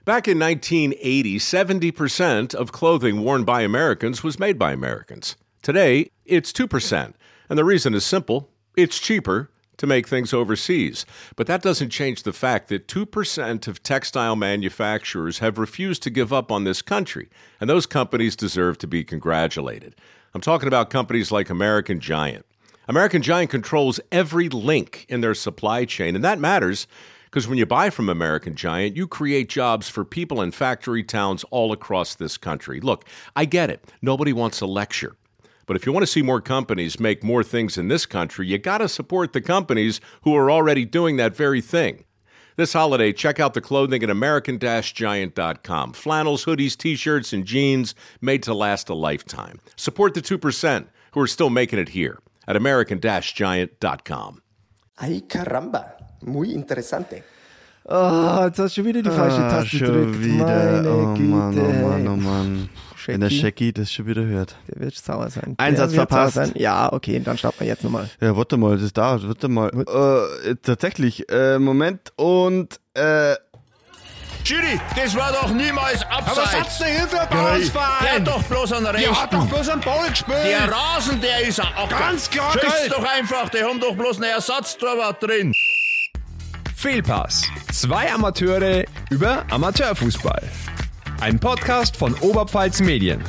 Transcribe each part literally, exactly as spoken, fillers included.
Back in nineteen eighty, seventy percent of clothing worn by Americans was made by Americans. Today, it's two percent. And the reason is simple. It's cheaper to make things overseas. But that doesn't change the fact that two percent of textile manufacturers have refused to give up on this country. And those companies deserve to be congratulated. I'm talking about companies like American Giant. American Giant controls every link in their supply chain, and that matters because when you buy from American Giant, you create jobs for people in factory towns all across this country. Look, I get it. Nobody wants a lecture. But if you want to see more companies make more things in this country, you got to support the companies who are already doing that very thing. This holiday, check out the clothing at American Giant dot com. Flannels, hoodies, T-shirts, and jeans made to last a lifetime. Support the two percent who are still making it here at American Giant dot com. Ay, caramba. Muy interessante. Oh, jetzt hast du schon wieder die falsche ah, Taste schon gedrückt. wieder. Meine oh Güte. Mann, oh Mann, oh Mann. Shaggy. Wenn der Shaggy das schon wieder hört. Der wird sauer sein. Einsatz der wird verpasst. sauer sein. Ja, okay, dann starten wir jetzt nochmal. Ja, warte mal, das dauert, warte mal. Äh, tatsächlich, äh, Moment und, äh... Schiri, das war doch niemals abseits. Aber was hat's denn hier für ein Bauernverein? Der hat doch bloß einen Rechten. Der hat doch bloß einen Ball gespielt. Der Rasen, der ist auch ganz klar, Schieß geil. doch einfach, die haben doch bloß einen Ersatztorwart drin. Fehlpass. Zwei Amateure über Amateurfußball. Ein Podcast von Oberpfalz Medien.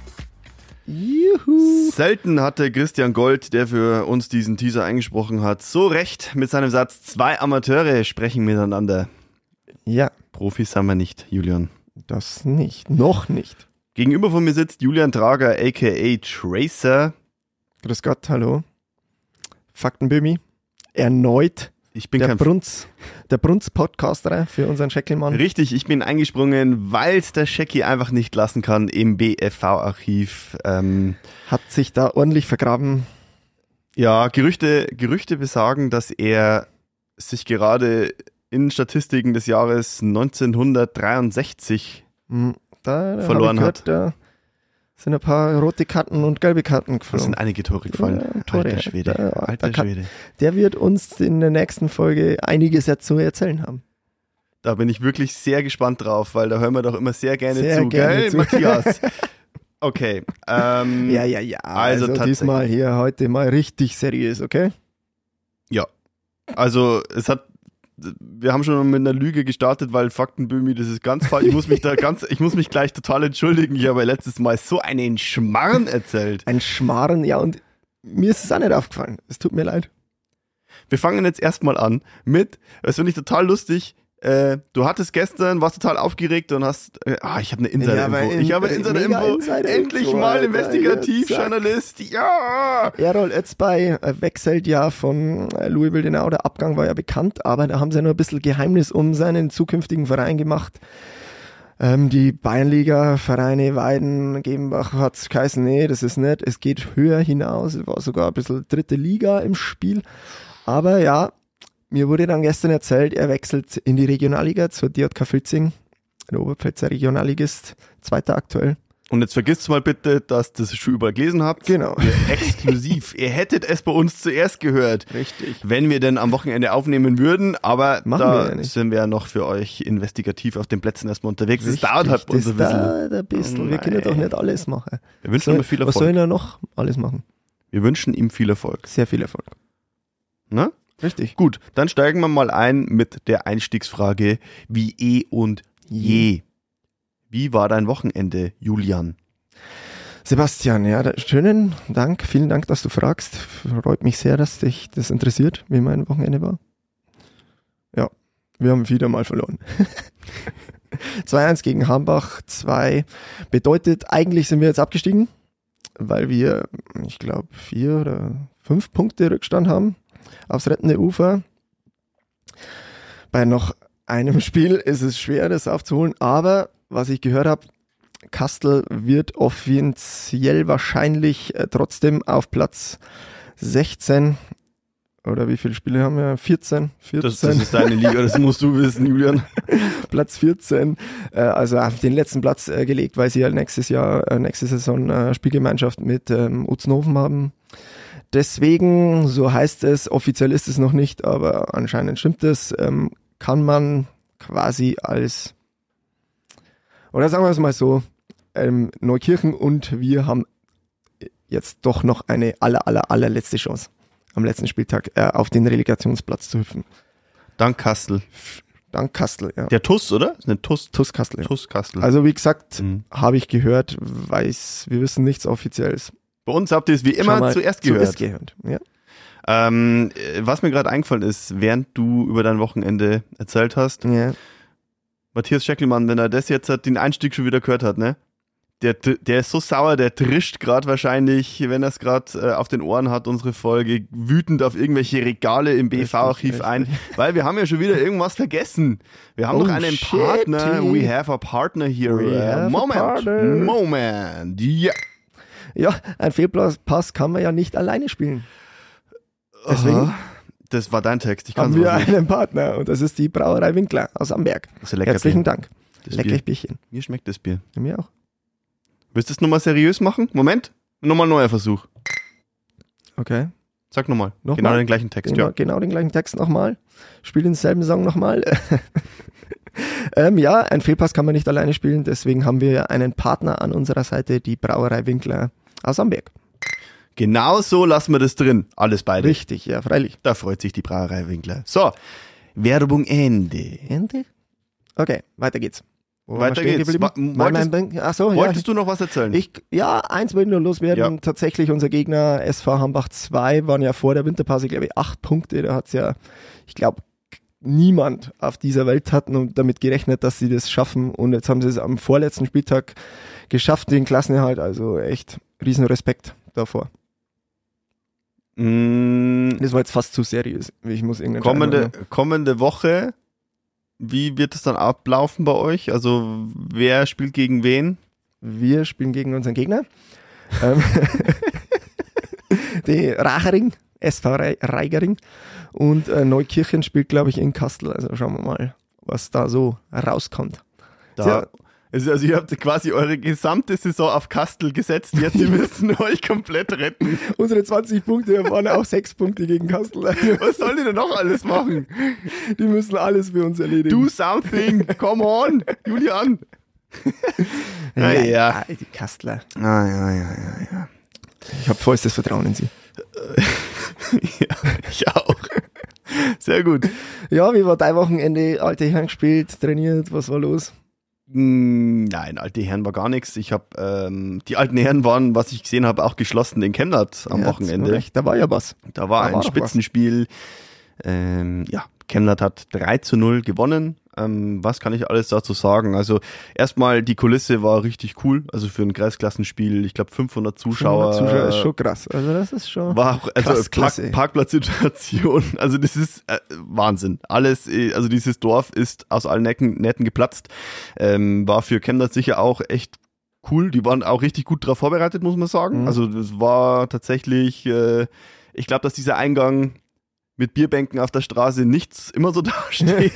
Juhu. Selten hatte Christian Gold, der für uns diesen Teaser eingesprochen hat, so recht mit seinem Satz, zwei Amateure sprechen miteinander. Ja, Profis haben wir nicht, Julian. das nicht. Noch nicht. Gegenüber von mir sitzt Julian Trager, aka Tracer. Grüß Gott, hallo. Faktenbömi. Erneut. Ich bin Der kein Brunz, der Brunz-Podcaster für unseren Scheckelmann. Richtig, ich bin eingesprungen, weil es der Shaggy einfach nicht lassen kann im B F V-Archiv. Ähm, Hat sich da ordentlich vergraben. ja, Gerüchte, Gerüchte besagen, dass er sich gerade in Statistiken des Jahres neunzehnhundertdreiundsechzig Hm, Da, da Verloren hab ich hat. gehört, da sind ein paar rote Karten und gelbe Karten Es geflogen. sind einige Tore gefallen. Ja, Tore. Alter Schwede, Da- alter da kann- Schwede. Der wird uns in der nächsten Folge einiges ja zu erzählen haben. Da bin ich wirklich sehr gespannt drauf, weil da hören wir doch immer sehr gerne Sehr zu, gerne gell, zu. Matthias? Okay. Ähm, Ja, ja, ja. Also Also, tatsächlich. diesmal hier heute mal richtig seriös, okay? Also es hat, wir haben schon mit einer Lüge gestartet, weil Faktenbömi, das ist ganz falsch. Ich muss mich da ganz, ich muss mich gleich total entschuldigen. Ich habe letztes Mal so einen Schmarrn erzählt. Ein Schmarren, ja, und mir ist es auch nicht aufgefallen. Es tut mir leid. Wir fangen jetzt erstmal an mit, das finde ich total lustig. Äh, du hattest gestern, warst total aufgeregt und hast, äh, ah, ich habe eine Insider-Info. Ja, aber in- ich habe eine mega Insider-Info. Insider-Info, Endlich mal Alter. Investigativjournalist. Ja! Errol Özbey äh, wechselt ja von äh, Louisville Denau. Der Abgang war ja bekannt, aber da haben sie ja nur ein bisschen Geheimnis um seinen zukünftigen Verein gemacht. Ähm, die Bayernliga-Vereine Weiden, Gebenbach hat es geheißen, nee, das ist nicht. Es geht höher hinaus. Es war sogar ein bisschen dritte Liga im Spiel. Aber ja, mir wurde dann gestern erzählt, er wechselt in die Regionalliga zur D J K Filzing. Der Oberpfälzer Regionalligist, zweiter aktuell. Und jetzt vergisst mal bitte, dass das schon überall gelesen habt. Genau. Wir exklusiv. Ihr hättet es bei uns zuerst gehört. Richtig. Wenn wir denn am Wochenende aufnehmen würden, aber Machen da wir ja nicht. sind wir ja noch für euch investigativ auf den Plätzen erstmal unterwegs. Das Richtig, dauert halt bei uns das ein bisschen. dauert ein bisschen. Wir können doch nicht alles machen. Wir wünschen ihm viel Was soll Erfolg. er noch alles machen? Wir wünschen ihm viel Erfolg. Sehr viel Erfolg. Ne? Richtig. Gut, dann steigen wir mal ein mit der Einstiegsfrage, wie eh und je. Wie war dein Wochenende, Julian? Sebastian, ja, da, schönen Dank, vielen Dank, dass du fragst. Freut mich sehr, dass dich das interessiert, wie mein Wochenende war. Ja, wir haben wieder mal verloren. zwei eins gegen Hambach, zwei bedeutet, eigentlich sind wir jetzt abgestiegen, weil wir, ich glaube, vier oder fünf Punkte Rückstand haben aufs rettende Ufer. Bei noch einem Spiel ist es schwer, das aufzuholen, aber was ich gehört habe, Kastel wird offiziell wahrscheinlich äh, trotzdem auf Platz sechzehn, oder wie viele Spiele haben wir? vierzehn? vierzehn. Das, das ist deine Liga, das musst du wissen, Julian. Platz vierzehn, äh, also auf den letzten Platz äh, gelegt, weil sie ja nächstes Jahr, äh, nächste Saison äh, Spielgemeinschaft mit ähm, Utznoven haben. Deswegen, so heißt es, offiziell ist es noch nicht, aber anscheinend stimmt es, ähm, kann man quasi als Oder sagen wir es mal so, ähm, Neukirchen und wir haben jetzt doch noch eine aller, aller, allerletzte Chance am letzten Spieltag äh, auf den Relegationsplatz zu hüpfen. Dank Kastel. Dank Kastel, ja. Der T U S, oder? Ist eine T U S. T U S Kastel, ja. T U S Kastel. Also wie gesagt, Mhm. habe ich gehört, weiß, wir wissen nichts Offizielles. Bei uns habt ihr es wie immer Schau mal, zuerst gehört. Zuerst gehört, ja. Ähm, was mir gerade eingefallen ist, während du über dein Wochenende erzählt hast, ja. Matthias Scheckelmann, wenn er das jetzt hat, den Einstieg schon wieder gehört hat, ne? Der, der ist so sauer, der trischt gerade wahrscheinlich, wenn er es gerade äh, auf den Ohren hat, unsere Folge, wütend auf irgendwelche Regale im B V-Archiv ein, weil wir haben ja schon wieder irgendwas vergessen. Wir haben Oh, noch einen shit. Partner. We have a partner here. We Uh, have a Moment. partner. Moment. Ja. Ja, ein Fehlpass kann man ja nicht alleine spielen. Deswegen Aha. Das war dein Text. Ich kann haben sowas wir nicht. einen Partner und das ist die Brauerei Winkler aus Amberg. Das ist ein lecker Herzlichen Bier. Dank. Das Lecker Bier. Bierchen. Mir schmeckt das Bier. Ja, mir auch. Willst du es nochmal seriös machen? Moment. Nochmal ein neuer Versuch. Okay. Sag nochmal. Nochmal? Genau den gleichen Text, Genau, ja. genau den gleichen Text nochmal. Spiel denselben Song nochmal. ähm, ja, ein Fehlpass kann man nicht alleine spielen, deswegen haben wir einen Partner an unserer Seite, die Brauerei Winkler aus Amberg. Genau so lassen wir das drin. Alles beide. Richtig, ja, freilich. Da freut sich die Brauerei Winkler. So, Werbung Ende. Ende? Okay, weiter geht's. Wo waren wir Weiter stehen geht's. geblieben? Wa- Mein- wolltest- mein- Ach so, ja. Wolltest du noch was erzählen? Ich, ja, eins wollte ich nur loswerden. Ja. Tatsächlich, unser Gegner S V Hambach zwei waren ja vor der Winterpause, glaube ich, acht Punkte. Da hat's ja, ich glaube, niemand auf dieser Welt hat und damit gerechnet, dass sie das schaffen. Und jetzt haben sie es am vorletzten Spieltag geschafft, den Klassenerhalt. Also echt riesen Respekt davor. Mm, Das war jetzt fast zu seriös. Ich muss irgendeinen kommende, kommende Woche, wie wird es dann ablaufen bei euch? Also, wer spielt gegen wen? Wir spielen gegen unseren Gegner. Ähm, die Rachering, S V Re- Reigering. Und äh, Neukirchen spielt, glaube ich, in Kastel. Also schauen wir mal, was da so rauskommt. Da, Ja. also, also, ihr habt quasi eure gesamte Saison auf Kastel gesetzt. Jetzt die müssen euch komplett retten. Unsere zwanzig Punkte waren auch sechs Punkte gegen Kastel. Was sollen die denn noch alles machen? Die müssen alles für uns erledigen. Do something. Come on, Julian. ja, ja. ja, die Kastler. Ah, ja, ja, ja, ja. Ich habe vollstes Vertrauen in sie. Ja, ich auch. Sehr gut. Ja, wie war dein Wochenende? Alte Herren gespielt, trainiert, was war los? Mm, Nein, alte Herren war gar nichts. Ich habe ähm, die alten Herren waren, was ich gesehen habe, auch geschlossen in Chemnat am Ja, Wochenende. recht, da war ja was. Da war Da ein war doch Spitzenspiel. Ähm, ja, Chemnat hat drei zu null gewonnen. Ähm, was kann ich alles dazu sagen? Also erstmal, die Kulisse war richtig cool. Also für ein Kreisklassenspiel, ich glaube fünfhundert Zuschauer. Zuschauer ist schon krass. Also das ist schon War auch, also krass, klasse. Park, Parkplatzsituation, also das ist äh, Wahnsinn. Alles, äh, also dieses Dorf ist aus allen Necken, Nähten geplatzt. Ähm, war für Chemnat sicher auch echt cool. Die waren auch richtig gut darauf vorbereitet, muss man sagen. Mhm. Also das war tatsächlich, äh, ich glaube, dass dieser Eingang mit Bierbänken auf der Straße nichts immer so dasteht.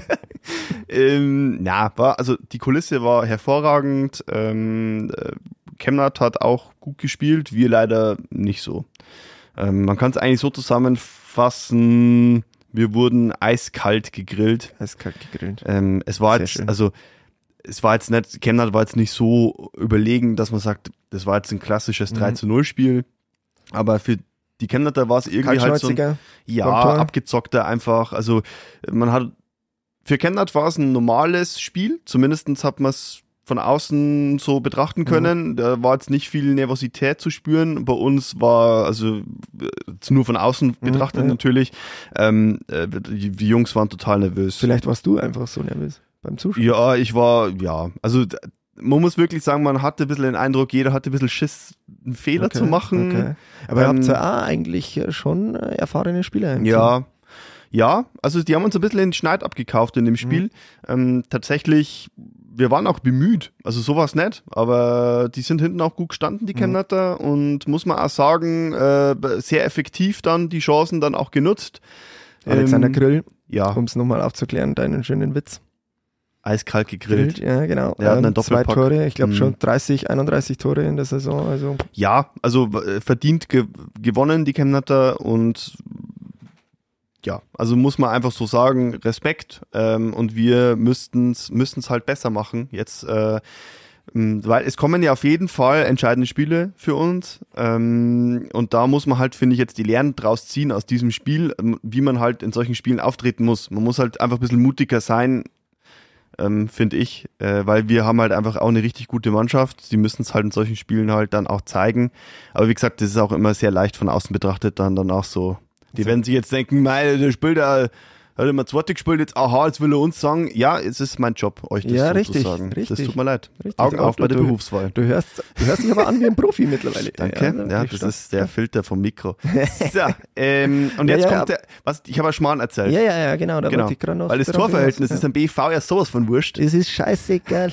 ähm, ja, war, also die Kulisse war hervorragend. Ähm, äh, Chemnat hat auch gut gespielt, wir leider nicht so. Ähm, man kann es eigentlich so zusammenfassen, wir wurden eiskalt gegrillt. Eiskalt gegrillt. Ähm, es war Sehr jetzt, schön. also es war jetzt nicht, Chemnat war jetzt nicht so überlegen, dass man sagt, das war jetzt ein klassisches Mhm. drei zu null Spiel. Aber für die Chemnater war es irgendwie halt so ein, Kaltschnäuziger. ja, beim Tor. abgezockter einfach. Also man hat, für Chemnat war es ein normales Spiel, zumindest hat man es von außen so betrachten können. Mhm. Da war jetzt nicht viel Nervosität zu spüren. Bei uns war, also jetzt nur von außen betrachtet ja. natürlich, ähm, äh, die, die Jungs waren total nervös. Vielleicht warst du einfach so nervös beim Zuschauen. Ja, ich war, ja, also d- man muss wirklich sagen, man hatte ein bisschen den Eindruck, jeder hatte ein bisschen Schiss, einen Fehler Okay, zu machen. Okay. Aber ihr Ähm, habt ja auch eigentlich äh, schon äh, erfahrene Spieler im Team. Ja, ja, also die haben uns ein bisschen den Schneid abgekauft in dem Spiel. Ähm, tatsächlich, wir waren auch bemüht, also sowas nicht, aber die sind hinten auch gut gestanden, die Chemnater, und muss man auch sagen, äh, sehr effektiv dann die Chancen dann auch genutzt. Alexander Ähm, Grill, Ja, um es nochmal aufzuklären, deinen schönen Witz. eiskalt gegrillt. Ja, genau. Er hat einen Ähm, zwei Doppelpack. Tore, ich glaube Mhm. schon dreißig, einunddreißig Tore in der Saison. Also Ja, also äh, verdient ge gewonnen, die Chemnater, und ja, also muss man einfach so sagen, Respekt ähm, und wir müssten es halt besser machen jetzt, äh, weil es kommen ja auf jeden Fall entscheidende Spiele für uns ähm, und da muss man halt, finde ich, jetzt die Lehren draus ziehen aus diesem Spiel, wie man halt in solchen Spielen auftreten muss. Man muss halt einfach ein bisschen mutiger sein, ähm, finde ich, äh, weil wir haben halt einfach auch eine richtig gute Mannschaft. Sie müssen es halt in solchen Spielen halt dann auch zeigen. Aber wie gesagt, das ist auch immer sehr leicht von außen betrachtet, dann, dann auch so. Die werden sich jetzt denken, mei, der spielt da, hat immer zweite gespielt, jetzt aha, jetzt will er uns sagen, ja, es ist mein Job, euch das ja, so richtig, zu sagen. richtig. Das tut mir leid. Richtig. Augen auf bei der du, Berufswahl. Du hörst, du hörst dich aber an wie ein Profi mittlerweile. Danke, ja, ja das ist der Filter vom Mikro. So, ähm, und Ja, jetzt ja, kommt der, was, ich habe ja Schmarrn erzählt. Ja, ja, ja, genau. Da Genau, wollte ich gerade noch weil das darauf Torverhältnis hinaus. ist am B V ja sowas von wurscht. Es ist scheißegal.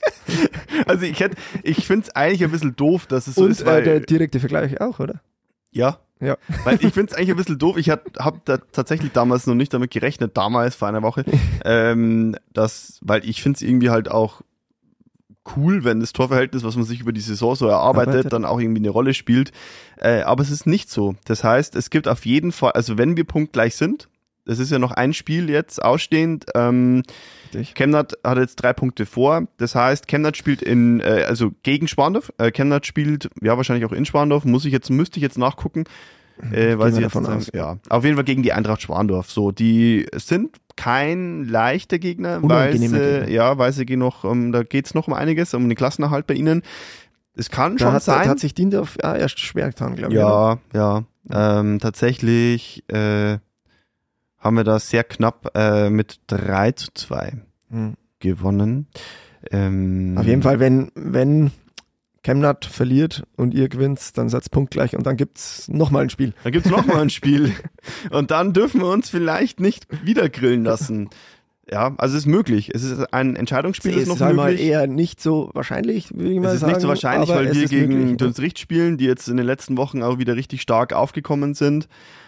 Also ich hätte, ich finde es eigentlich ein bisschen doof, dass es so Und ist, weil, äh, der direkte Vergleich auch, oder? ja, Ja. weil ich finde es eigentlich ein bisschen doof. Ich habe da tatsächlich damals noch nicht damit gerechnet, damals vor einer Woche, ähm, dass, weil ich finde es irgendwie halt auch cool, wenn das Torverhältnis, was man sich über die Saison so erarbeitet, Arbeitet. dann auch irgendwie eine Rolle spielt. Äh, aber es ist nicht so. Das heißt, es gibt auf jeden Fall, also wenn wir punktgleich sind, es ist ja noch ein Spiel jetzt ausstehend, ähm, Richtig. Chemnat hat jetzt drei Punkte vor. Das heißt, Chemnat spielt in, äh, also gegen Spandau. Äh, Chemnat spielt, ja, wahrscheinlich auch in Spandau. Muss ich jetzt, müsste ich jetzt nachgucken. Äh, weiß ich wir jetzt davon sagen, aus. ja. Auf jeden Fall gegen die Eintracht Schwandorf. So, die sind kein leichter Gegner, weil Unangenehmer sie, Gegner. ja, weil sie gehen noch, um, da geht's noch um einiges, um den Klassenerhalt bei ihnen. Es kann Da schon hat, sein. da hat sich Diendorf ja, erst schwer getan, glaube ich. oder? Ja, ja. Ähm, tatsächlich äh, haben wir da sehr knapp äh, mit drei zu zwei Hm. gewonnen. Ähm, Auf jeden Fall, wenn, wenn Chemnat verliert und ihr gewinnt, dann seid ihr punktgleich und dann gibt's nochmal ein Spiel. Dann gibt's noch mal ein Spiel. Und dann dürfen wir uns vielleicht nicht wieder grillen lassen. Ja, also es ist möglich. Es ist ein Entscheidungsspiel, Es ist noch ist halt mal möglich. eher nicht so wahrscheinlich, würde ich mal Es ist sagen. nicht so wahrscheinlich, aber weil es wir ist gegen möglich, ne? Dünstricht spielen, die jetzt in den letzten Wochen auch wieder richtig stark aufgekommen sind.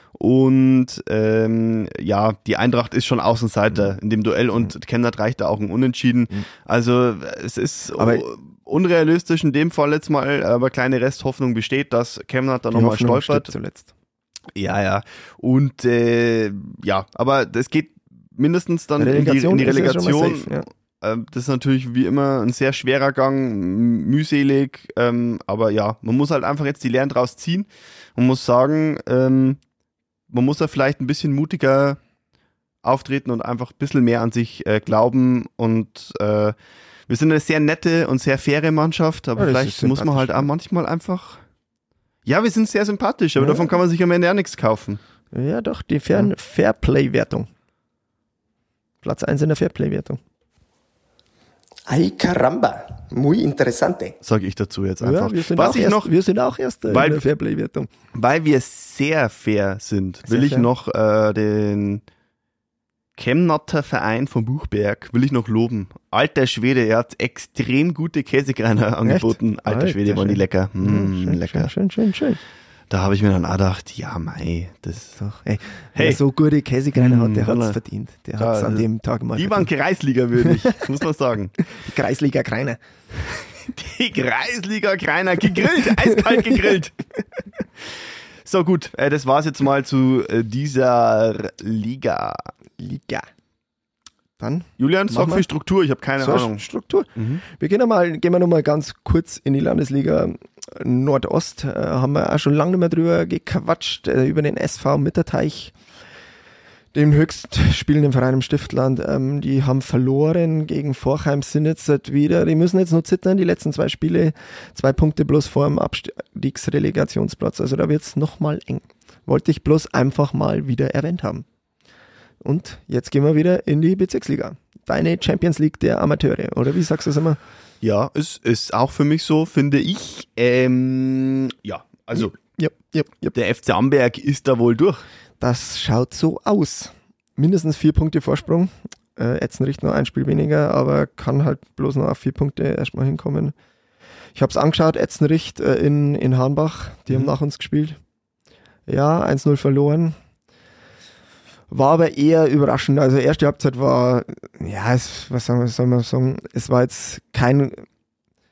Und ähm, ja, die Eintracht ist schon Außenseiter in dem Duell und Chemnat reicht da auch ein Unentschieden. Also es ist Aber- u- unrealistisch in dem Fall jetzt mal, aber kleine Resthoffnung besteht, dass Chemnat da Die nochmal Hoffnung stolpert. stirbt zuletzt. Ja, ja. Und äh, ja, aber es geht mindestens dann in die, in die ist ja schon mal Relegation. safe, ja. Ähm, Das ist natürlich wie immer ein sehr schwerer Gang, m- mühselig, ähm, aber ja, man muss halt einfach jetzt die Lehren draus ziehen und muss sagen, ähm, man muss da vielleicht ein bisschen mutiger auftreten und einfach ein bisschen mehr an sich äh, glauben und äh, wir sind eine sehr nette und sehr faire Mannschaft, aber Ja, das vielleicht ist muss man halt sympathisch, auch ja. manchmal einfach, ja, wir sind sehr sympathisch, aber Ja. davon kann man sich am Ende auch nichts kaufen. Ja, doch, die Fair Ja. Fairplay-Wertung. Platz eins in der Fairplay-Wertung. Ay caramba, muy interesante. Sage ich dazu jetzt einfach. Ja, wir sind, Was auch ich erst, noch, wir sind auch Erster weil- in der Fairplay-Wertung. weil wir sehr fair sind, will Sehr ich fair. noch äh, den Chemnatter Verein vom Buchberg will ich noch loben. Alter Schwede, er hat extrem gute Käsekreiner angeboten. Alter Alter Schwede, waren die Schwede. lecker. Mm, Ja, schön, lecker. Schön, schön, schön, schön. Da habe ich mir dann auch gedacht, ja mei, das Doch, ey, Hey. wer so gute Käsekreiner hat, der Mm, hat's Wallah. verdient. Der Ja, hat's an das- dem Tag mal die waren verdient. Kreisliga würdig, muss man sagen. Die Kreisliga Kreiner. Die Kreisliga Kreiner gegrillt, eiskalt gegrillt. So gut, äh, das war's jetzt mal zu äh, dieser Liga. Liga. Dann Julian, Mach sorg mal. für Struktur, ich habe keine so Ahnung. Struktur. Mhm. Wir gehen mal, gehen wir noch mal ganz kurz in die Landesliga Nordost. Äh, haben wir auch schon lange nicht mehr drüber gequatscht, äh, über den S V Mitterteich, den höchst spielenden Verein im Stiftland. Ähm, die haben verloren gegen Forchheim, sind jetzt halt wieder, die müssen jetzt nur zittern, die letzten zwei Spiele, zwei Punkte bloß vor dem Abstiegsrelegationsplatz. Also da wird's noch mal eng. Wollte ich bloß einfach mal wieder erwähnt haben. Und jetzt gehen wir wieder in die Bezirksliga. Deine Champions League der Amateure, oder wie sagst du es immer? Ja, es ist auch für mich so, finde ich. Ähm, ja, also Ja, ja, ja. der F C Amberg ist da wohl durch. Das schaut so aus. Mindestens vier Punkte Vorsprung. Äh, Etzenricht noch ein Spiel weniger, aber kann halt bloß noch auf vier Punkte erstmal hinkommen. Ich habe es angeschaut, Etzenricht äh, in, in Hahnbach, die Mhm. haben nach uns gespielt. Ja, eins null verloren. War aber eher überraschend. Also erste Halbzeit war, ja, es, was soll man, soll man sagen, es war jetzt kein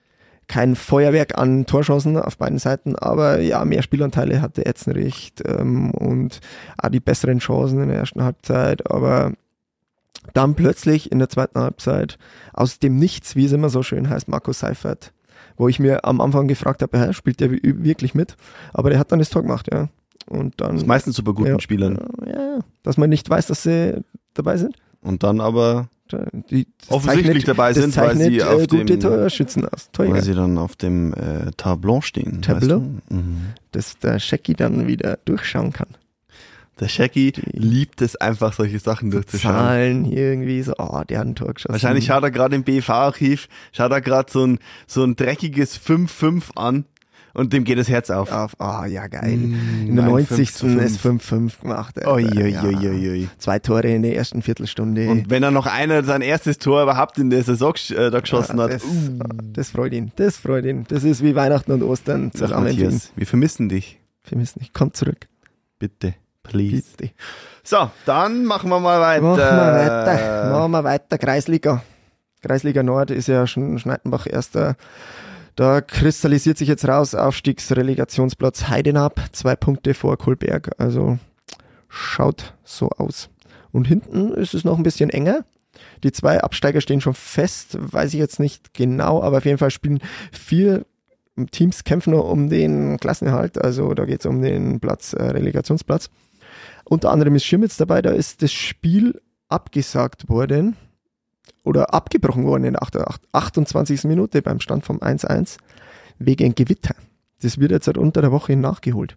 kein Feuerwerk an Torchancen auf beiden Seiten, aber ja, mehr Spielanteile hatte Etzenrecht ähm, und auch die besseren Chancen in der ersten Halbzeit, aber dann plötzlich in der zweiten Halbzeit aus dem Nichts, wie es immer so schön heißt, Marco Seifert, wo ich mir am Anfang gefragt habe, hä, spielt der wirklich mit? Aber der hat dann das Tor gemacht, ja. Und dann, das ist meistens so bei guten ja, Spielern. Ja, dass man nicht weiß, dass sie dabei sind. Und dann aber Die, offensichtlich zeichnet, dabei sind, weil zeichnet, sie auf äh, gute dem Torschützen aus. Torjäger. weil sie dann auf dem äh, Tableau stehen. Tableau? Weißt du? Mhm. Dass der Shaggy dann wieder durchschauen kann. Der Shaggy liebt es einfach, solche Sachen durchzuschauen. Zahlen hier irgendwie so, oh, der hat ein Tor geschossen. Wahrscheinlich schaut er gerade im B V-Archiv, schaut er gerade so ein, so ein dreckiges fünf fünf an und dem geht das Herz auf. auf. Ah, oh, ja, geil. Mm, in der ein neunzigsten fünf zu ist fünf fünf gemacht. Alter. Oi, oi, Ja. oi, oi, oi. Zwei Tore in der ersten Viertelstunde. Und wenn er noch einer sein erstes Tor überhaupt in der Saison äh, da geschossen ja, hat. das, uh. das freut ihn. Das freut ihn. Das ist wie Weihnachten und Ostern Ach, zusammen. für ihn. Matthias, wir vermissen dich. Vermiss nicht. Komm zurück. Bitte, please. Bitte. So, dann machen wir mal weiter. Machen wir weiter. Machen wir weiter. Kreisliga. Kreisliga Nord ist ja schon Schneidenbach erster. Da kristallisiert sich jetzt raus Aufstiegsrelegationsplatz Heidenab. Zwei Punkte vor Kolberg. Also schaut so aus. Und hinten ist es noch ein bisschen enger. Die zwei Absteiger stehen schon fest. Weiß ich jetzt nicht genau, aber auf jeden Fall spielen vier Teams kämpfen noch um den Klassenerhalt. Also da geht es um den Platz, äh, Relegationsplatz. Unter anderem ist Schirmitz dabei, da ist das Spiel abgesagt worden oder abgebrochen worden in der achtundzwanzigsten Minute beim Stand vom eins eins wegen Gewitter. Das wird jetzt halt unter der Woche nachgeholt.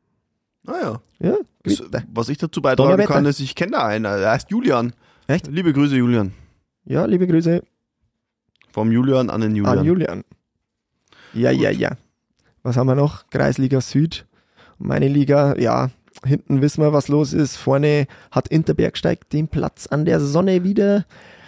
Naja. Ja, Das, Gewitter. was ich dazu beitragen Donnerwetter. kann, ist, ich kenne da einen, er heißt Julian. Echt? Liebe Grüße, Julian. Ja, liebe Grüße Vom Julian an den Julian. an Julian. Ja, Gut. ja, ja. Was haben wir noch? Kreisliga Süd. Meine Liga, ja, hinten wissen wir, was los ist. Vorne hat Interbergsteig den Platz an der Sonne wieder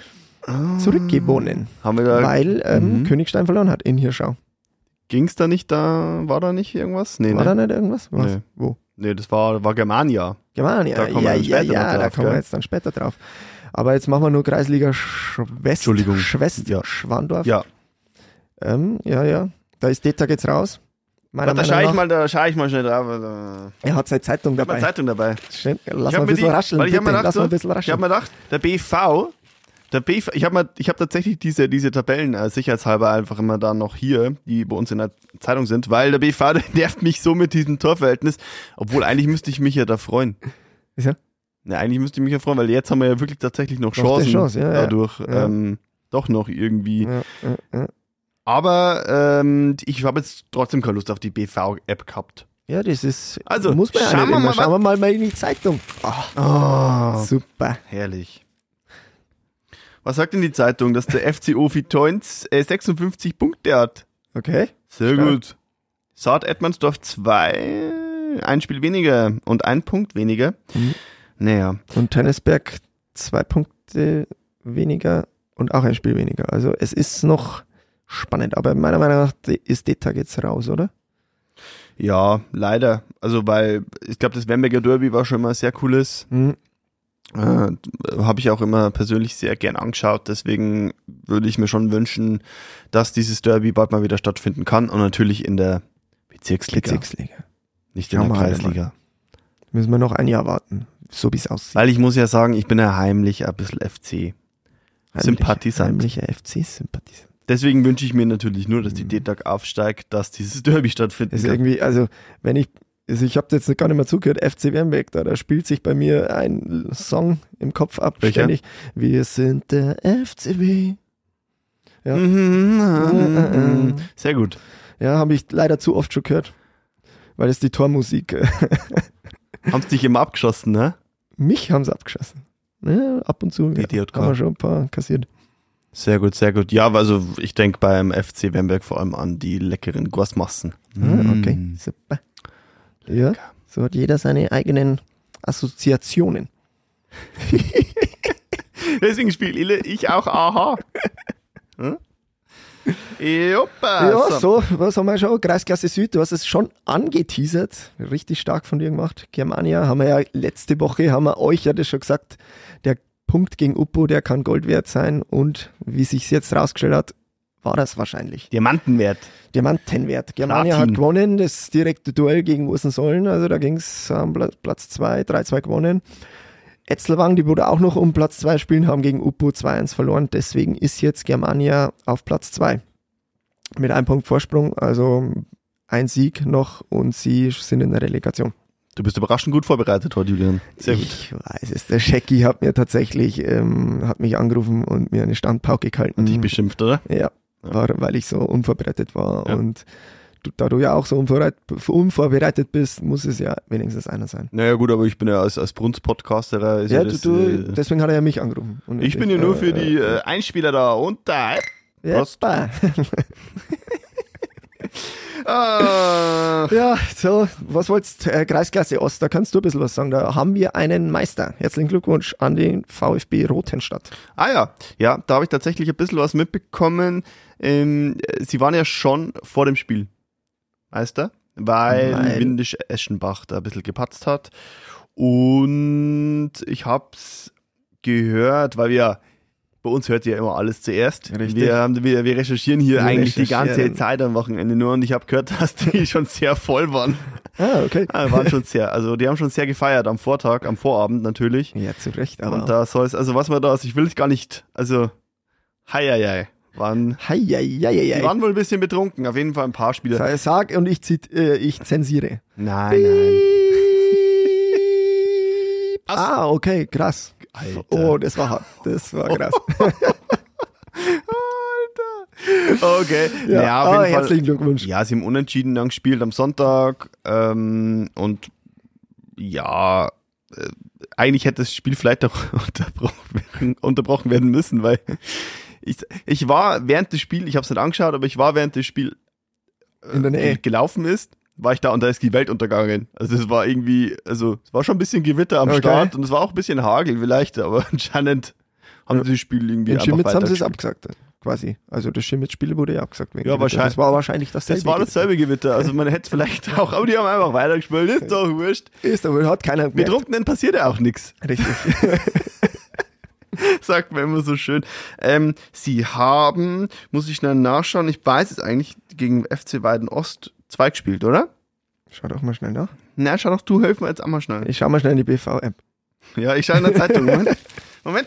zurückgewonnen, Haben wir da, weil ähm, Mhm. Königstein verloren hat in Hirschau. ging's da nicht da, war da nicht irgendwas? Nee, War ne? da nicht irgendwas? Was? Nee. Wo? Nee, das war, war Germania. Germania. Da kommen wir ja, dann ja, später ja, noch da drauf, kommen wir gell? jetzt dann später drauf. Aber jetzt machen wir nur Kreisliga Schwest. Entschuldigung. Schwest, Ja. Schwandorf. Ja. Ähm, ja, ja. Da ist Deta jetzt raus. Meiner Da Meinung schaue ich nach. mal, da schaue ich mal schnell drauf. Da- Er hat seine Zeitung Ich habe dabei. eine Zeitung dabei. Schön, lass Ich mal hab ein mir bisschen die- rascheln, weil ich hab bitte. mir gedacht, Lass mal ein so, bisschen Ich habe rascheln. mir gedacht, der B V, der B V, ich habe ich hab tatsächlich diese, diese Tabellen äh, sicherheitshalber einfach immer da noch hier, die bei uns in der Zeitung sind, weil der B V, der nervt mich so mit diesem Torverhältnis, obwohl eigentlich müsste ich mich ja da freuen. Wieso? Ne, eigentlich müsste ich mich ja freuen, weil jetzt haben wir ja wirklich tatsächlich noch Noch die Chancen Chance, ja, ja. dadurch, Ja. Ähm, doch noch irgendwie. Ja, ja, ja. Aber ähm, ich habe jetzt trotzdem keine Lust auf die B V-App gehabt. ja, das ist. Also, muss man ja schauen nicht wir immer. mal, Schauen wir mal, mal in die Zeitung. Oh, Super. herrlich. Was sagt denn die Zeitung, dass der F C O Vitoins äh, sechsundfünfzig Punkte hat? Okay. Sehr Stark. gut. Saat Edmundsdorf zwei, ein Spiel weniger und ein Punkt weniger. Mhm. Naja, Und Tennisberg zwei Punkte weniger und auch ein Spiel weniger. Also es ist noch spannend, aber meiner Meinung nach ist Deta jetzt raus, oder? ja, leider. Also, weil ich glaube, das Wemberger Derby war schon immer sehr cooles. Mhm. Äh, habe ich auch immer persönlich sehr gern angeschaut. Deswegen würde ich mir schon wünschen, dass dieses Derby bald mal wieder stattfinden kann. Und natürlich in der Bezirksliga, Bezirksliga. nicht in Schauen der wir halt Kreisliga. Müssen wir noch ein Jahr warten, so wie es aussieht. Weil ich muss ja sagen, ich bin ja heimlich ein bisschen F C. Sympathisant. Heimlicher F C-Sympathisant. Deswegen wünsche ich mir natürlich nur, dass die D T A G aufsteigt, dass dieses Derby stattfinden Das ist kann. irgendwie, also wenn ich, also ich habe jetzt gar nicht mehr zugehört, F C Wernberg, da, da spielt sich bei mir ein Song im Kopf ab, Welcher? ständig. Wir sind der F C W. Ja, Mhm. Sehr gut. ja habe ich leider zu oft schon gehört, weil es die Tormusik, äh, Haben sie dich immer abgeschossen, ne? mich haben sie abgeschossen. Ja, ab und zu Die ja, D J K. haben wir schon ein paar kassiert. Sehr gut, sehr gut. Ja, also ich denke beim F C Wernberg vor allem an die leckeren Guasmassen. Ah, okay, Mm. super. Ja, so hat jeder seine eigenen Assoziationen. Deswegen spiele ich auch Aha. Hm? Joppa. Ja, so, was haben wir schon? Kreisklasse Süd, du hast es schon angeteasert. Richtig stark von dir gemacht. Germania haben wir ja letzte Woche, haben wir euch ja das schon gesagt, der Punkt gegen Uppo, der kann Gold wert sein und wie sich's jetzt rausgestellt hat, war das wahrscheinlich. Diamantenwert. Diamantenwert. Germania Platin. hat gewonnen, das direkte Duell gegen Ursensollen, also da ging es am Platz zwei, drei zwei gewonnen. Etzelwang, die wurde auch noch um Platz zwei spielen, haben gegen Upo zwei eins verloren, deswegen ist jetzt Germania auf Platz zwei. Mit einem Punkt Vorsprung, also ein Sieg noch und sie sind in der Relegation. Du bist überraschend gut vorbereitet heute, Julian. Sehr gut. Ich weiß es, der Schecki hat mir tatsächlich, ähm, hat mich angerufen und mir eine Standpauke gehalten. Und dich beschimpft, oder? Ja, war, weil ich so unvorbereitet war. Ja. Und du, da du ja auch so unvorbereitet, unvorbereitet bist, muss es ja wenigstens einer sein. Naja gut, aber ich bin ja als, als Brunz-Podcaster. Ja, ja du, das, du, äh, deswegen hat er ja mich angerufen. Und ich bin ja nur äh, für die äh, Einspieler da und da. Prost. Ja, Ah, ja, so, was wolltest du? Äh, Kreisklasse Ost, da kannst du ein bisschen was sagen. Da haben wir einen Meister. Herzlichen Glückwunsch an den VfB Rothenstadt. ah ja, ja, da habe ich tatsächlich ein bisschen was mitbekommen. Ähm, sie waren ja schon vor dem Spiel Meister, weil Nein. Windisch Eschenbach da ein bisschen gepatzt hat. Und ich hab's gehört, weil wir, bei uns hört ihr ja immer alles zuerst. Richtig. Wir, haben, wir, wir recherchieren hier Wir eigentlich die ganze recherchieren. Zeit am Wochenende nur und ich habe gehört, dass die schon sehr voll waren. Ah, okay. Ja, waren schon sehr, also die haben schon sehr gefeiert am Vortag, am Vorabend natürlich. Ja, zu Recht, aber. Und da soll es, also was man da, also ich will es gar nicht, also, hei, hei, hei, waren, Hei, hei, hei, die hei. waren wohl ein bisschen betrunken, auf jeden Fall ein paar Spieler. Sag- Sag und ich, zit, äh, ich zensiere. Nein, nein. Ah, okay, krass. Alter. Oh, das war hart. Das war krass. Okay, Ja, ja, auf ah, jeden Fall. herzlichen Glückwunsch. Ja, sie haben unentschieden dann gespielt am Sonntag ähm, und ja, äh, eigentlich hätte das Spiel vielleicht auch unterbrochen, unterbrochen werden müssen, weil ich, ich war während des Spiels, ich habe es nicht angeschaut, aber ich war während des Spiels In der Nähe. gelaufen ist, war ich da und da ist die Welt untergegangen. Also es war irgendwie, also es war schon ein bisschen Gewitter am Okay. Start und es war auch ein bisschen Hagel vielleicht, aber anscheinend haben sie das Spiel irgendwie In einfach Schimmitz haben sie es weitergespielt. abgesagt, quasi. Also das Schimmitz-Spiel wurde ja abgesagt. Wegen Ja, Gewitter. wahrscheinlich- Das war wahrscheinlich dasselbe. Das war dasselbe Gewitter. Also man hätte es vielleicht auch, aber die haben einfach weitergespielt, ist doch wurscht. Ist, aber hat keiner Mit gemerkt. Betrunkenen passiert ja auch nichts, Richtig. sagt man immer so schön. Ähm, sie haben, muss ich schnell nachschauen, ich weiß es eigentlich, gegen F C Weiden Ost zwei gespielt, oder? Schau doch mal schnell nach. Na, schau doch, du, helf mir jetzt einmal schnell. Ich schau mal schnell in die B V-App. Ja, ich schaue in der Zeitung. Moment. Moment.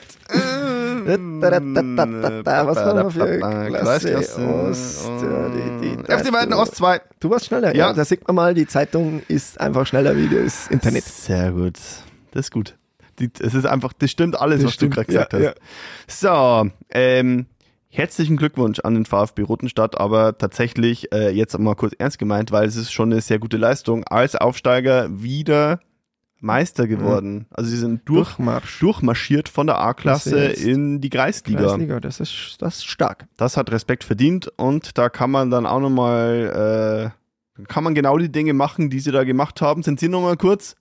Was haben wir für Klasse Kreisklasse Ost? Ja, die- die- F C Weiden Ost zwei. Du warst schneller, Ja. ja. Da sieht man mal, die Zeitung ist einfach schneller wie das Internet. Sehr gut. Das ist gut. Die, es ist einfach, das stimmt alles, Das was stimmt, du gerade gesagt ja, hast. So, ähm, herzlichen Glückwunsch an den VfB Rothenstadt, aber tatsächlich äh, jetzt mal kurz ernst gemeint, weil es ist schon eine sehr gute Leistung. Als Aufsteiger wieder Meister geworden. Also sie sind durch, Durchmarsch. durchmarschiert von der A-Klasse Das ist jetzt in die Kreisliga. Kreisliga, das ist, das ist stark. Das hat Respekt verdient und da kann man dann auch nochmal, äh, kann man genau die Dinge machen, die sie da gemacht haben. Sind Sie nochmal kurz?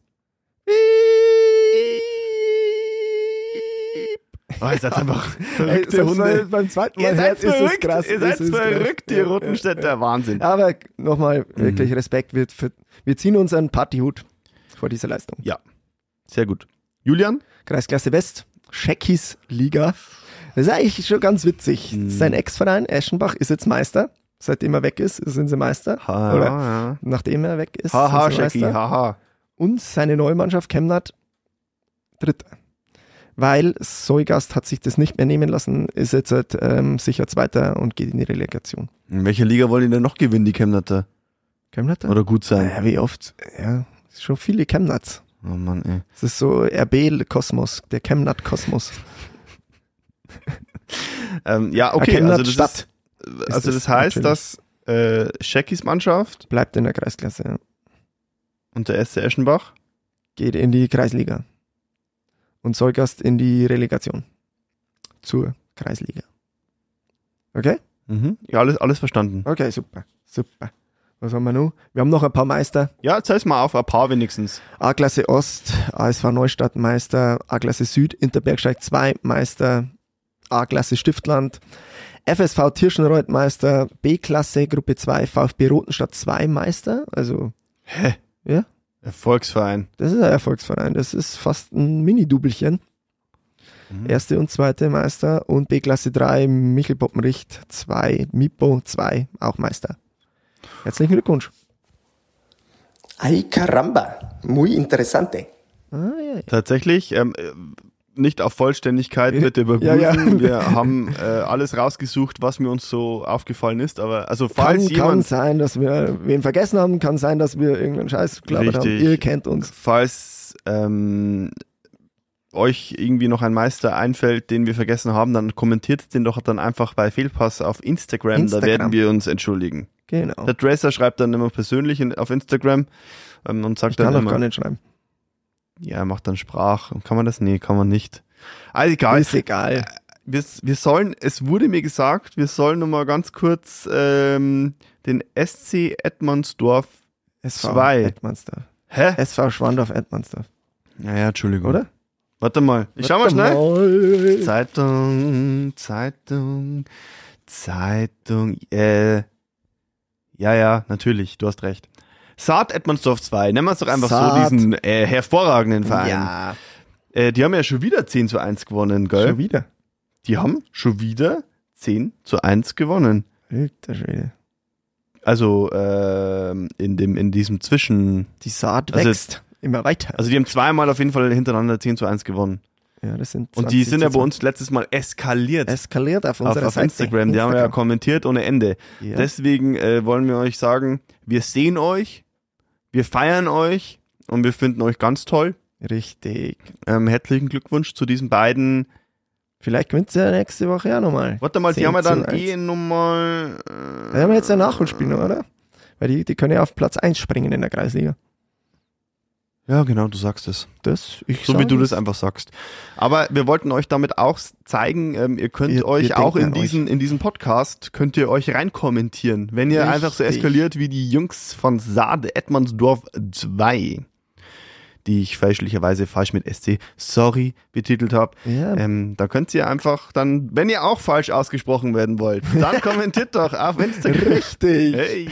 Oh, ihr seid einfach Ey, verrückte selbst bei- Hunde. beim zweiten Mal Ihr seid hört, ist es verrückt, krass. ihr seid ist es krass. verrückt, die Ja, Rothenstädter, ja, Wahnsinn. ja. Aber nochmal wirklich Mhm. Respekt. Wir, für, wir ziehen unseren Partyhut vor dieser Leistung. Ja, sehr gut. Julian? Kreisklasse West, Scheckis Liga. Das ist eigentlich schon ganz witzig. Mhm. Sein Ex-Verein Eschenbach ist jetzt Meister. Seitdem er weg ist, sind sie Meister. Ha, Oder ja. nachdem er weg ist, Haha, sind sie Schecki, Meister. haha. Und seine neue Mannschaft Chemnat Dritter. Weil Soigast hat sich das nicht mehr nehmen lassen, ist jetzt halt, ähm, sicher Zweiter und geht in die Relegation. In welcher Liga wollen die denn noch gewinnen, die Chemnatter? Chemnater? Oder gut sein? Ja, wie oft? Ja, schon viele Chemnats. Oh Mann, ey. Das ist so R B-Kosmos, der Chemnat-Kosmos. Ähm, ja, okay, Chemnat also das, Stadt ist, also das das heißt, natürlich. dass äh, Scheckis Mannschaft Bleibt in der Kreisklasse, ja. und der S C Eschenbach Geht in die Kreisliga. Und Soigast in die Relegation. Zur Kreisliga. Okay? mhm. Ja, alles, alles verstanden. Okay, super. Super. Was haben wir noch? Wir haben noch ein paar Meister. Ja, zeig's mal auf, ein paar wenigstens. A-Klasse Ost, A S V Neustadt Meister, A-Klasse Süd, Interbergsteig zwei Meister, A-Klasse Stiftland, F S V Tirschenreuth Meister, B-Klasse Gruppe zwei, VfB Rothenstadt zwei Meister. Also, Hä? ja, Erfolgsverein. das ist ein Erfolgsverein. Das ist fast ein Mini-Dubelchen. Mhm. Erste und zweite Meister und B-Klasse drei Michel Poppenricht zwei, Mipo zwei auch Meister. Herzlichen Glückwunsch. Ay caramba, muy interesante. Ah, ja, ja. Tatsächlich, ähm, nicht auf Vollständigkeit bitte überprüfen. Ja, ja. Wir haben äh, alles rausgesucht, was mir uns so aufgefallen ist. Aber also falls Kann, jemand kann sein, dass wir wen vergessen haben, kann sein, dass wir irgendeinen Scheiß geklappert haben. Ihr kennt uns. Falls ähm, euch irgendwie noch ein Meister einfällt, den wir vergessen haben, dann kommentiert den doch dann einfach bei Fehlpass auf Instagram. Instagram. Da werden wir uns entschuldigen. Genau. Der Dresser schreibt dann immer persönlich in, auf Instagram ähm, und sagt Ich kann dann auch immer, gar nicht schreiben. ja, er macht dann Sprach. Kann man das? Nee, kann man nicht. Also egal. Ist egal. Wir, wir sollen, es wurde mir gesagt, wir sollen nochmal ganz kurz ähm, den S C Edmondsdorf S V zwei. Edmondsdorf. Hä? S V Schwandorf Edmondsdorf. Naja, Entschuldigung. Oder? Warte mal. Ich schau mal Warte schnell. mal. Zeitung, Zeitung, Zeitung, äh, ja, ja, natürlich, du hast recht. Saat Edmondsdorf zwei, nennen wir es doch einfach Saat. so, diesen äh, hervorragenden Verein. Ja, Äh, die haben ja schon wieder zehn zu eins gewonnen, gell? schon wieder. Die haben schon wieder zehn zu eins gewonnen. Alter Schwede. Also ähm, in dem in diesem Zwischen... Die Saat Also- wächst immer weiter. Also die haben zweimal auf jeden Fall hintereinander zehn zu eins gewonnen. ja, das sind Und die zwanzig sind ja zu bei uns letztes Mal eskaliert. eskaliert auf auf, unserer auf Seite. Instagram. Die haben ja Instagram. kommentiert ohne Ende. Ja. Deswegen äh, wollen wir euch sagen, wir sehen euch, wir feiern euch und wir finden euch ganz toll. Richtig. Ähm, herzlichen Glückwunsch zu diesen beiden. Vielleicht gewinnt ihr ja nächste Woche auch nochmal. Warte mal, die zehn haben wir zu dann eins. eh nochmal... Da haben wir jetzt ein Nachholspiel noch, oder? Weil die, die können ja auf Platz eins springen in der Kreisliga. Ja, genau, du sagst es. Das, ich So sag wie du es. das einfach sagst. Aber wir wollten euch damit auch zeigen, ähm, ihr könnt Wir- euch wir auch in denken an diesen, in diesen Podcast, könnt ihr euch reinkommentieren. Wenn ihr Richtig. einfach so eskaliert wie die Jungs von Saade Edmondsdorf zwei, die ich fälschlicherweise falsch mit S C, sorry, betitelt habe. Ja, Ähm, da könnt ihr einfach dann, wenn ihr auch falsch ausgesprochen werden wollt, dann kommentiert doch auf Instagram. richtig. Hey.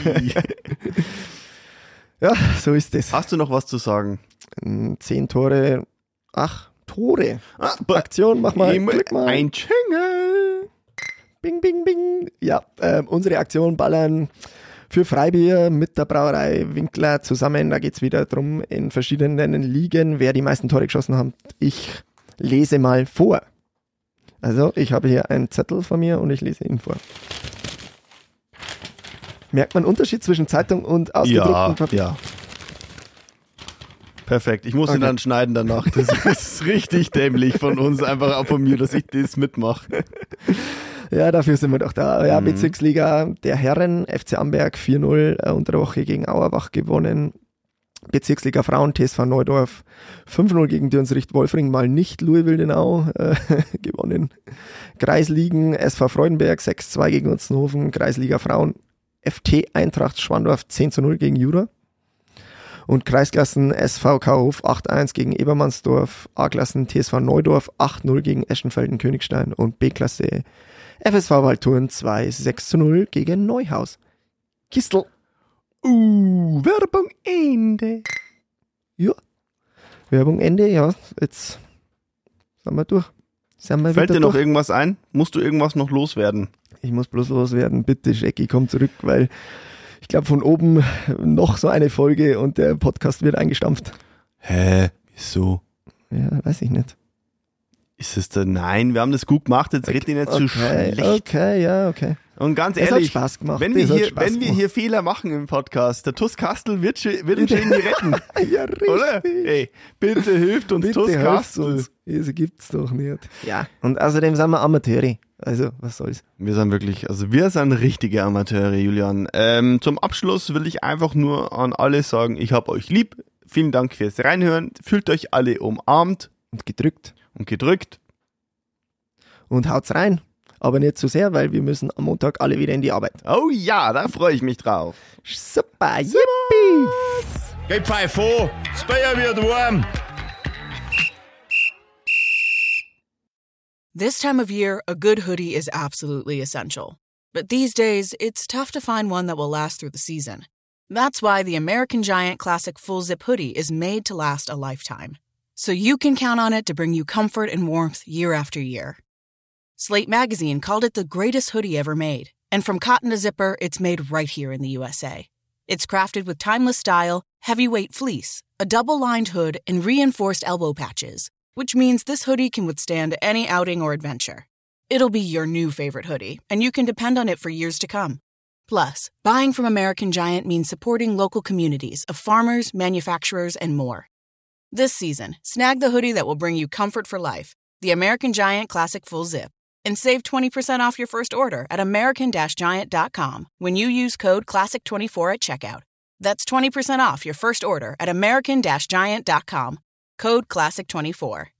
Ja, so ist es. Hast du noch was zu sagen? Ähm, Zehn Tore. Ach, Tore. Ah, Aktion, mach mal. Immer Klick mal. ein Jingle. Bing, bing, bing. Ja, ähm, unsere Aktion ballern für Freibier mit der Brauerei Winkler zusammen. Da geht's wieder drum in verschiedenen Ligen, wer die meisten Tore geschossen hat. Ich lese mal vor. Also, ich habe hier einen Zettel von mir und ich lese ihn vor. Merkt man einen Unterschied zwischen Zeitung und ausgedrucktem Ja, Papier? ja. Perfekt. Ich muss ihn Okay. dann schneiden danach. Das ist richtig dämlich von uns, einfach auch von mir, dass ich das mitmache. Ja, dafür sind wir doch da. Ja, Mhm. Bezirksliga der Herren, F C Amberg vier null äh, unter der Woche gegen Auerbach gewonnen. Bezirksliga Frauen, T S V Neudorf fünf null gegen Dürnsricht Wolfring, mal nicht Louisville-Denau äh, gewonnen. Kreisligen S V Freudenberg sechs zwei gegen Utzenhofen, Kreisliga Frauen F T Eintracht Schwandorf zehn zu null gegen Jura. Und Kreisklassen S V Kaufhof acht eins gegen Ebermannsdorf, A-Klassen T S V Neudorf acht null gegen Eschenfelden-Königstein und B-Klasse F S V Waldthurn zwei sechs zu null gegen Neuhaus. Kistel. Uh, Werbung Ende. Ja. Werbung Ende, ja. Jetzt sind wir durch. Sind wir Fällt wieder dir noch durch. irgendwas ein? Musst du irgendwas noch loswerden? Ich muss bloß loswerden. Bitte, Jackie, komm zurück, weil ich glaube, von oben noch so eine Folge und der Podcast wird eingestampft. Hä? Wieso? Ja, weiß ich nicht. Ist es da? Nein, wir haben das gut gemacht, jetzt red ihn nicht so Okay, schlecht. okay, ja, okay. Und ganz Es hat ehrlich, Spaß gemacht. wenn wir, Es hat hier, Spaß wenn wir gemacht. hier Fehler machen im Podcast, der Tuss Kastel wird, schon- wird uns schon irgendwie retten. Ja, richtig. Oder? Ey, bitte hilft uns Bitte Tuss helft Kastel. uns. Das gibt's doch nicht. Ja. Und außerdem sind wir Amateure. Also, was soll's. Wir sind wirklich, also wir sind richtige Amateure, Julian. Ähm, zum Abschluss will ich einfach nur an alle sagen, ich hab euch lieb. Vielen Dank fürs Reinhören. Fühlt euch alle umarmt Und gedrückt. und gedrückt. Und haut's rein. Aber nicht zu sehr, weil wir müssen am Montag alle wieder in die Arbeit. Oh ja, da freue ich mich drauf. Super, yippie! Geh pfeif vor, das Bier wird warm. This time of year, a good hoodie is absolutely essential. But these days, it's tough to find one that will last through the season. That's why the American Giant Classic Full Zip Hoodie is made to last a lifetime. so you can count on it to bring you comfort and warmth year after year. Slate Magazine called it the greatest hoodie ever made, and from cotton to zipper, it's made right here in the U S A. It's crafted with timeless style, heavyweight fleece, a double-lined hood, and reinforced elbow patches, which means this hoodie can withstand any outing or adventure. It'll be your new favorite hoodie, and you can depend on it for years to come. Plus, buying from American Giant means supporting local communities of farmers, manufacturers, and more. This season, snag the hoodie that will bring you comfort for life, the American Giant Classic Full Zip, and save twenty percent off your first order at american giant dot com when you use code classic twenty-four at checkout. That's twenty percent off your first order at american giant dot com. Code classic twenty-four.